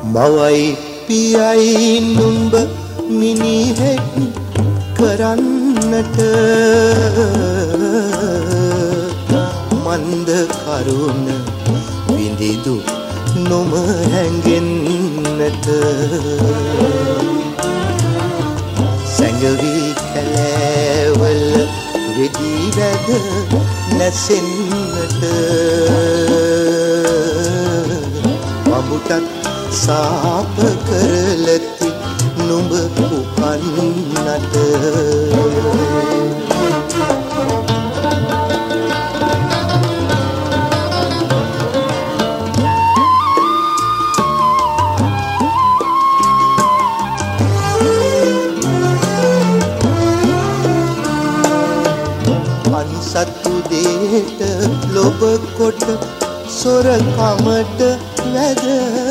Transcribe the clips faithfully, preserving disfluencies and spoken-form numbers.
මවයි පියයි නුඹ මිනිහෙක් කරන්නට මන්ද කරුණ විඳිදු නොම හැඟෙන්නට සැඟවි කැලෑවල වෙඩි වැද නැසෙන්නට මඹුටත් සාප කරලති නුඹ උපන්නට අන්සතු දේට ලොබ කොට සොරකමට වැද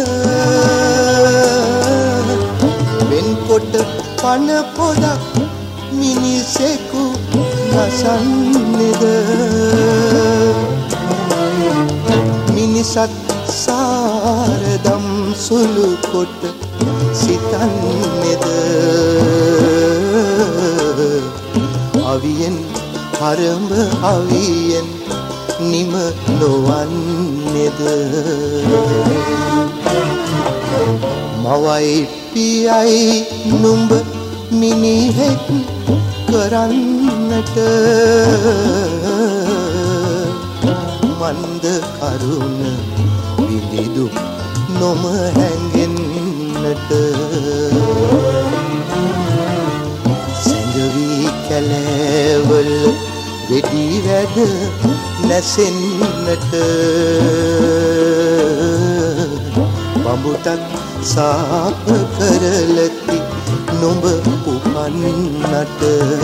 වෙන්කොට පන පොදක් මිනිසෙකු නසන්නේද මිනිසත් සාරදම් සුළු කොට සිතන්නේද අවියෙන් හරඹ අවියෙන් නිම නොවන්නේද මවයි පියයි නුඹ මිනිහෙක් කරන්නට මන්ද කරුණ විඳිදු නොම හැඟෙන්නට සැඟවි කැලෑවල වෙඩි වැද නැසෙන්නට බඹුටත් සාප කරලති නුඹ උපන්නට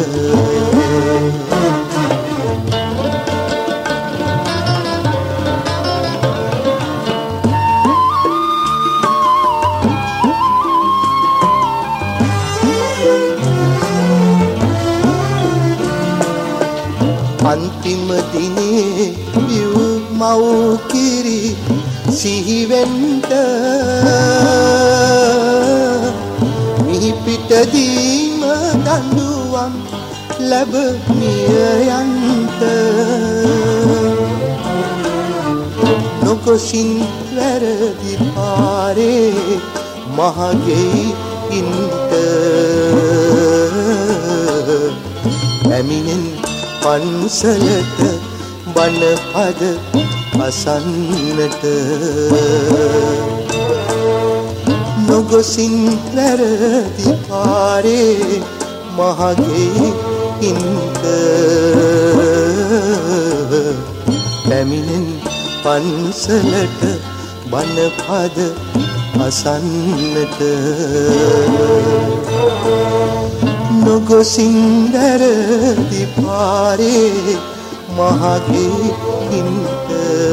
අන්තිම දිනේ විව් මව් කිරි සිහිවෙන්ට මිහි පිටදීම දඬුවම් ලැබ මිය යන්ට නොකොසින් වැරදි පාරේ මහගෙයි ඉන්ට ඇමිනෙන් පන්සලට බණ පද අසන්නට නොගොසින් වැරදි පාරේ මහගේ ඉන්ට පැමිණෙන් පන්සලට බණ පද අසන්නට නොගොසින් වැරදි පාරේ මහගේ ඉන්ට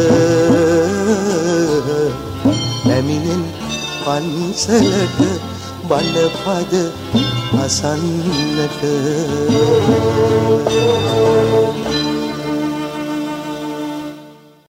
පැමිණෙන් පන්සලට බණ පද අසන්නට